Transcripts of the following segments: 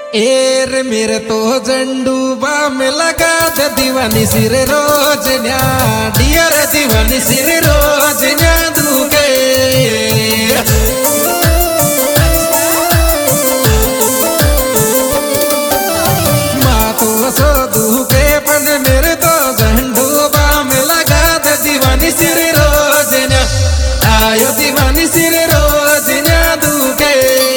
एर मेरे तो झंडूबा में लगा दे दीवानी सिर रोज न्या डियर दीवानी सिर रोज न्या दूके माँ तो सो दूके पन मेरे तो झंडूबा में लगा दे दीवानी सिर रोज न्या आयो दीवानी सिर रोज न्या दूके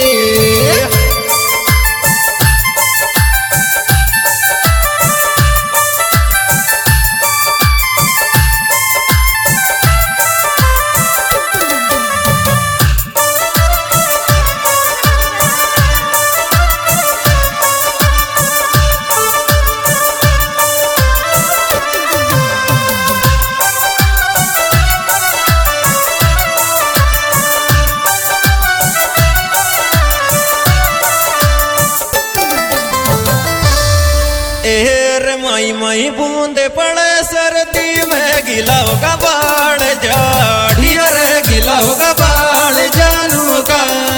एर माई माई बूंदे पड़े सर्दी में गिला होगा बाढ़ जा ढियर गिला होगा बाल जानू का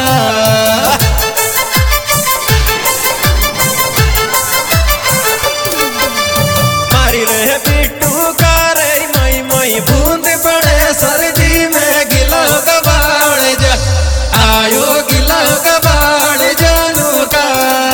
मारी रहे पिट्टू का रे माई माई बूंद पड़े सर्दी में गिला होगा बाल जा आयो गिला होगा बाल जानू का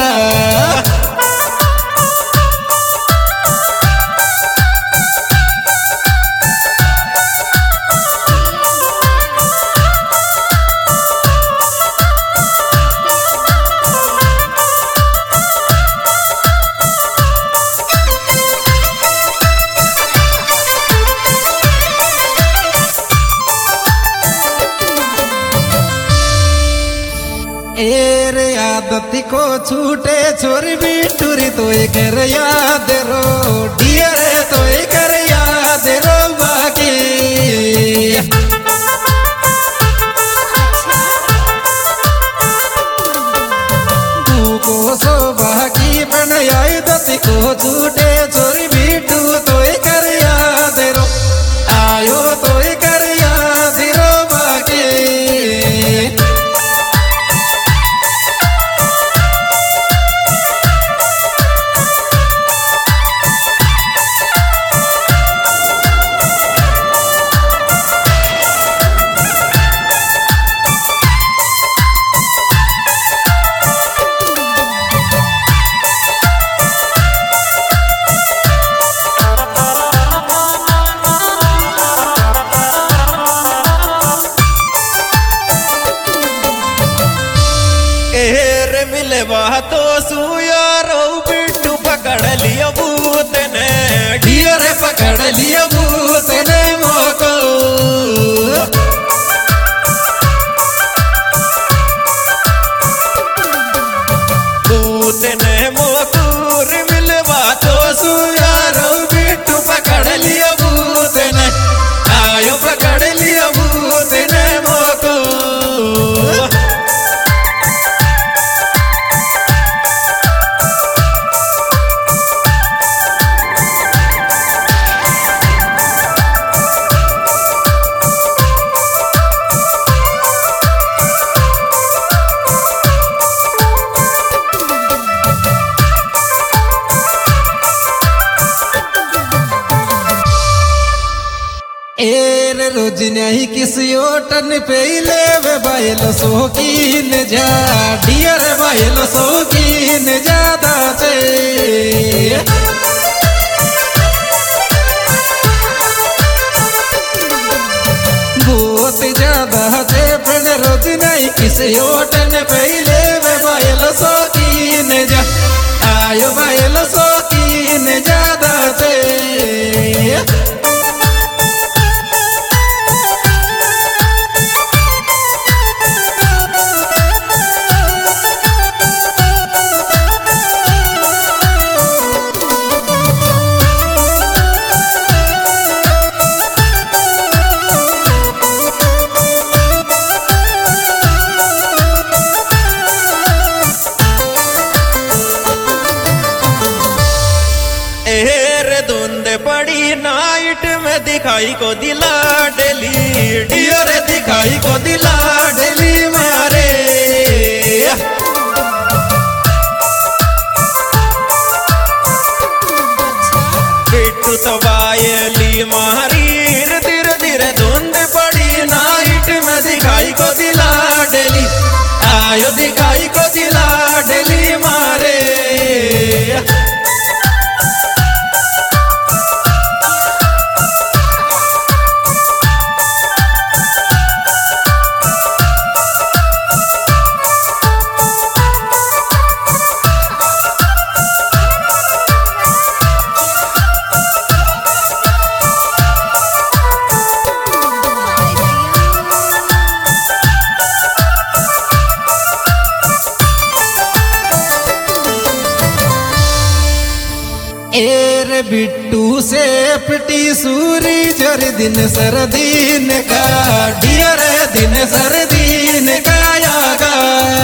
एर आदत को छूटे छोरी बिटूरी तो कर याद रो डियर तो कर याद रो बाकी तू को सो बाकी बन आदत को छूटे छोरी बिटू तो कर याद रो आयो तो कर याद रो बाकी एर मिले तो सुया रो बिट्टू पकड़ लिया भूत ने डियर पकड़ लिया भूत ने मोको भूत ने मोकूर मिलवा तो सुया रो बिट्टू पकड़ लिया भूत ने आयो पकड़ लिया भूत ने मोको एर रोज नहीं किसी ओटन पे ले वे बायल सोकीन जा डियर बायल सोकीन ज्यादा से बहुत ज्यादा से फिर रोज नहीं किसी ओटन पे ले वे बायल सोकीन जा आयो बायल सोकीन ज्यादा से बड़ी नाइट में दिखाई को दिला डेली डियर दिखाई को दिला डेली मारे काई को दिला डेली मारे। एर बिट्टू से पिटी सूरी जर दिन सरदीन का डियर दिन सरदीन का यागा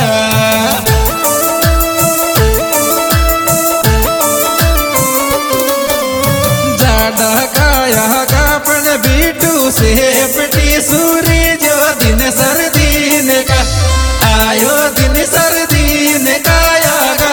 जाडा कायागा पण बिट्टू से पिटी सूरी जो दिन सरदीन का आयो दिन सरदीन का यागा।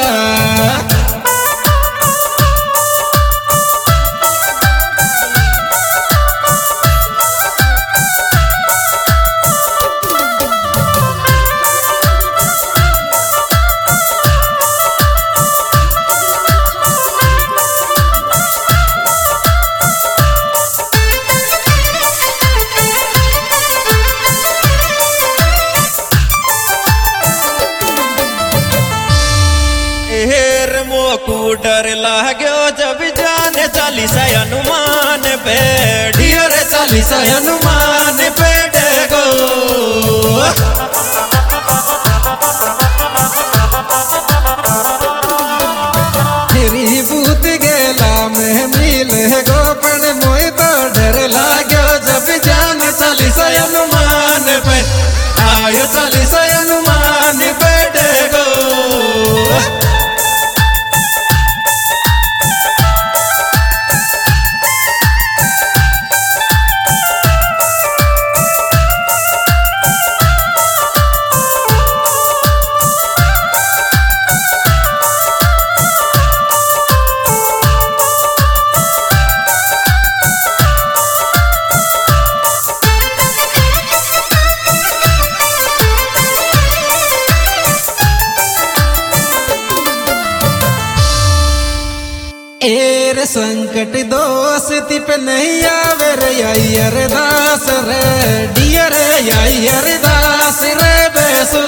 मोकू डर लागो जब जाने चालीस हनुमान पे डियर चालीस हनुमान पे डेगो तेरी बूत गेला में मिल गो पण मोय तो डर लागो जब जाने चालीस हनुमान पे आयो चालीस हनुमान पे डेगो। एर संकट दोस्ती पे नहीं आवे रे यार दास रे डियर यार दास रे बेसु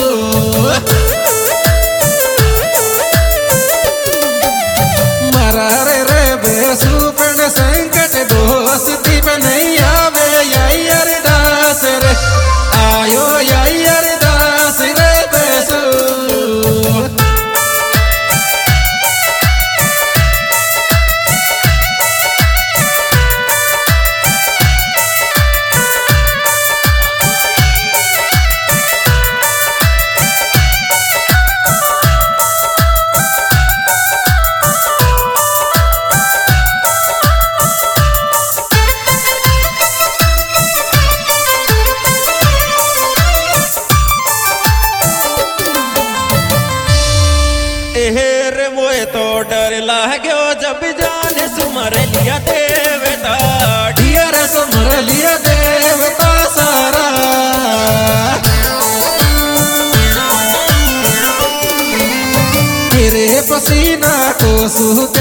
मरा रे बेसु पण संकट दोस्ती पे नहीं आवे यार दास रे आयो यार दास रे बेसु। हेर मोए तो डर लागो जब जाने सुमर लिया देवता डियर सुमर लिया देवता सारा तेरे पसीना को सुख